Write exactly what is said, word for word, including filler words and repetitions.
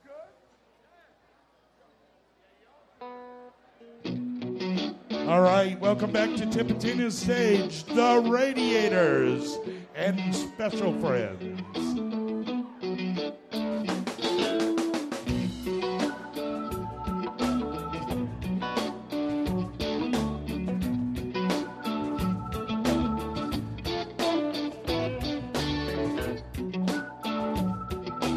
All right, welcome back to Tipitina's stage, the Radiators and Special Friends.